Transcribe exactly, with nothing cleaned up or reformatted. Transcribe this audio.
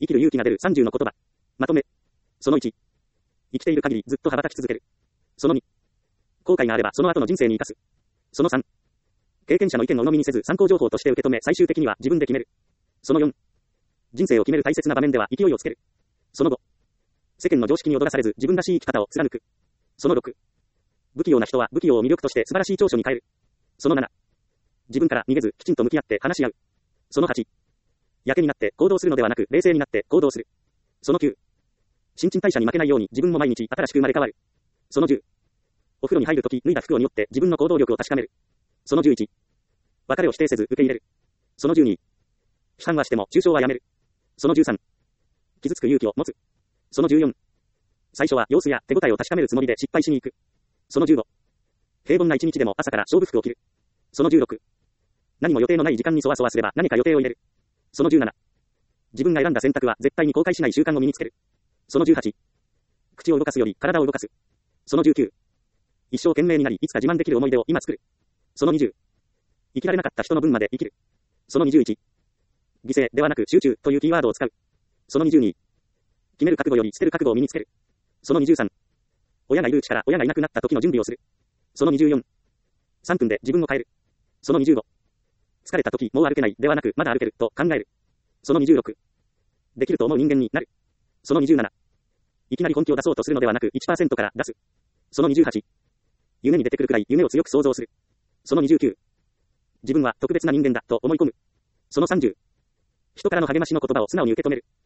生きる勇気が出るさんじゅうの言葉。まとめ。そのいち。生きている限りずっと羽ばたき続ける。そのに。後悔があればその後の人生に生かす。そのさん。経験者の意見を鵜呑みにせず参考情報として受け止め最終的には自分で決める。そのよん。人生を決める大切な場面では勢いをつける。そのご。世間の常識に踊らされず自分らしい生き方を貫く。そのろく。不器用な人は不器用を魅力として素晴らしい長所に変える。そのなな。自分から逃げずきちんと向き合って話し合う。そのはち。やけになって行動するのではなく冷静になって行動する。そのきゅう。新陳代謝に負けないように自分も毎日新しく生まれ変わる。そのじゅう。お風呂に入るとき脱いだ服を匂って自分の行動力を確かめる。そのじゅういち。別れを否定せず受け入れる。そのじゅうに。批判はしても中傷はやめる。そのじゅうさん。傷つく勇気を持つ。そのじゅうよん。最初は様子や手応えを確かめるつもりで失敗しに行く。そのじゅうご。平凡な一日でも朝から勝負服を着る。そのじゅうろく。何も予定のない時間にそわそわすれば何か予定を入れる。そのじゅうなな。自分が選んだ選択は絶対に後悔しない習慣を身につける。そのじゅうはち。口を動かすより体を動かす。そのじゅうきゅう。一生懸命になりいつか自慢できる思い出を今作る。そのにじゅう。生きられなかった人の分まで生きる。そのにじゅういち。犠牲ではなく集中というキーワードを使う。そのにじゅうに。決める覚悟より捨てる覚悟を身につける。そのにじゅうさん。親がいるうちから親がいなくなった時の準備をする。そのにじゅうよん。さんぷんで自分を変える。そのにじゅうご。疲れた時もう歩けないではなくまだ歩けると考える。そのにじゅうろく。できると思う人間になる。そのにじゅうなな。いきなり本気を出そうとするのではなく いちパーセント から出す。そのにじゅうはち。夢に出てくるくらい夢を強く想像する。そのにじゅうきゅう。自分は特別な人間だと思い込む。そのさんじゅう。人からの励ましの言葉を素直に受け止める。